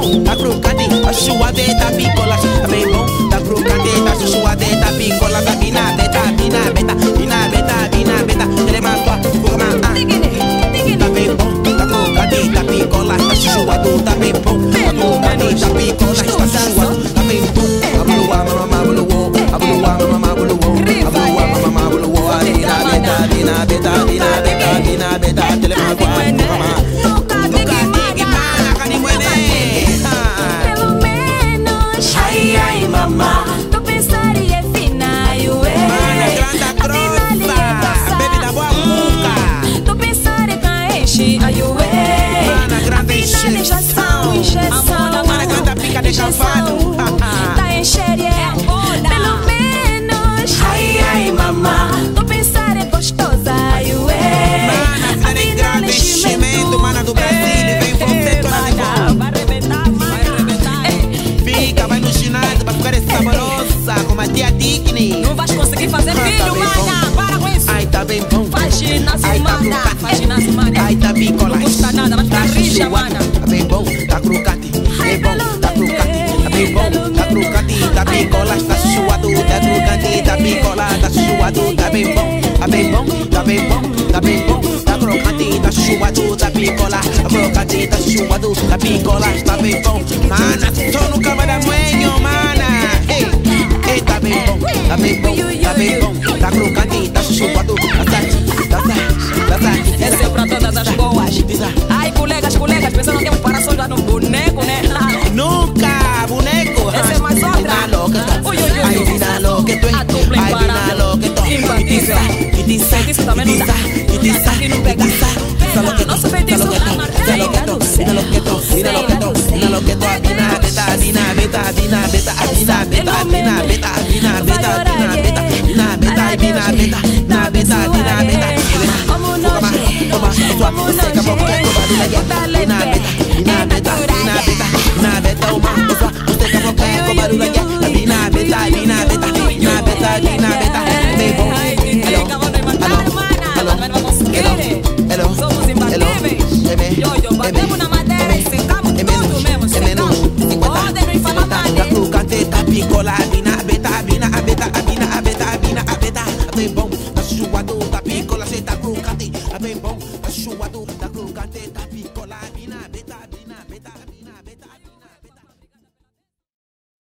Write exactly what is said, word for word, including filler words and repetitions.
bom, tá crocante, a suave tá picola, tá bem bom, tá crocante, tá suave tá picola, tá bina beta, bina beta, bina beta, bina beta, ele matou, forma a, tá bem bom, tá crocante, tá picola, tá suave, tá bem bom, tá crocante, tá picola, tá suave, tá bem bom, abulua mama abulua, abulua mama abulua, abulua mama abulua, bina beta, bina beta, bina beta, bina beta, ele matou, forma Mamá, tu pensaria fina e ué. Mana grande grossa, bebida boa cuca. Tu pensaria que enche a ué. Mana grande injeção, injeção. Mana grande pica de cavalo. Tá enxeria, pelo menos. Ai, ai, mamá, tu pensaria gostosa e ué. Mana filha de grande enchimento, mana do Brasil, vem você toda de boa. Vai arrebentar, vai arrebentar. Fica, vai no ginásio, vai ficar saborosa, como a tia Digni. Não vais conseguir fazer Ah, tá filho, bem mana, para com isso. Ai, tá bem bom. Faz ginásio, Ai, tá mana, crocante. faz ginásio, mana. Ai, tá picola. Não custa nada, vai ficar rixa, mana. Tá bem bom, tá crocante. É bom, tá crocante. Tá bem bom, tá crocante. Tá picola, tá suado. Tá crocante, tá picola, tá suado. Tá bem bom, tá bem bom, tá bem bom, tá bem bom. Tá crocante, tá suado. Tá picola, tá crocante, tá suado. Tá picola, tá bem bom. Mana, tô no cama da manhã, mana. Ei, ei, tá bem bom, tá bem bom, tá bem bom. Tá crocante, tá suado. Tá sete, tá sete, tá sete. Esse é pra todas as boas. Ai, colegas, colegas, pensando que é um paração já no boneco, né? Nunca, boneco. Essa é mais outra. Vina loqueto. Ui, ui, ui. Ai, vina loqueto. A dupla Ai, vina imparável. loqueto. Imbatível. Itiça, Feitiço também não dá. itiça, Aqui não pega. itiça. Nosso feitiço Vina loqueto, vina loqueto, vina loqueto, vina loqueto. Vina beta, vina beta, vina beta, vina beta, vina beta, vina beta, vina beta, vina beta, vina beta, vina beta, vina beta. Vamos nós, Vamos vamos nós, Vina beta, vina beta, vina beta, vina beta, uma pessoa, você que é uma barulho aqui. Vina beta, vina beta, vina beta, vina beta.